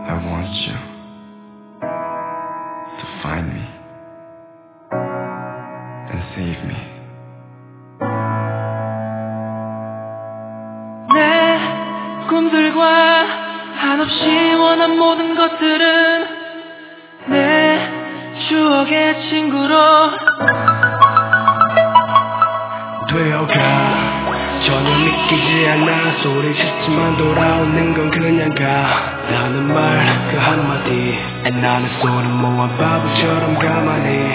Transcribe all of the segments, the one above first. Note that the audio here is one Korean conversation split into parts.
I want you to find me and save me. 내 꿈들과 한없이 원한 모든 것들은 내 추억의 친구로 되어가. 전혀 믿기지 않아. 소리쳤지만 돌아오는 건 그냥 가 라는 말 그 한마디 나는 손을 모아 바보처럼 가만히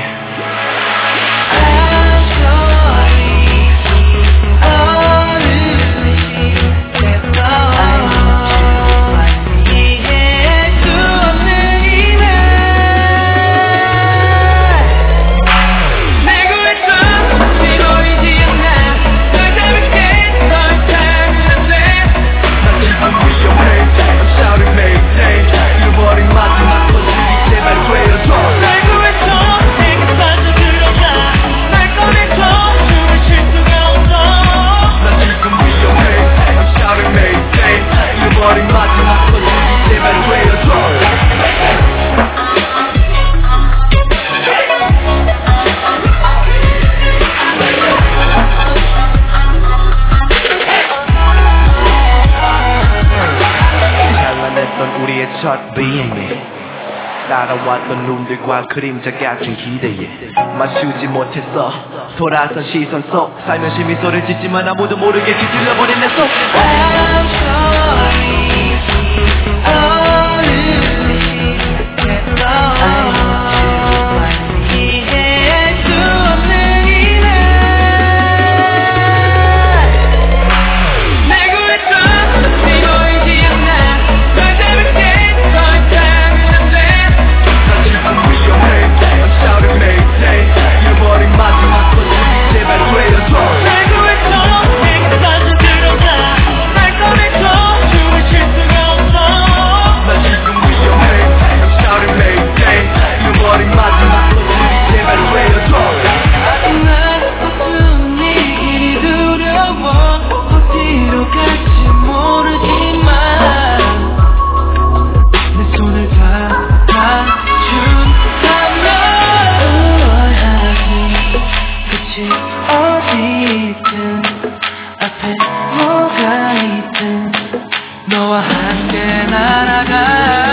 우리의 첫 비행에 따라왔던 놈들과 그림자 같은 기대에 맞추지 못했어. 돌아선 시선 속 살며시 미소를 짓지만 아무도 모르게 뒤틀려버린 내 속. I'm sorry. 어디든 앞에 뭐가 있든 너와 함께 날아가.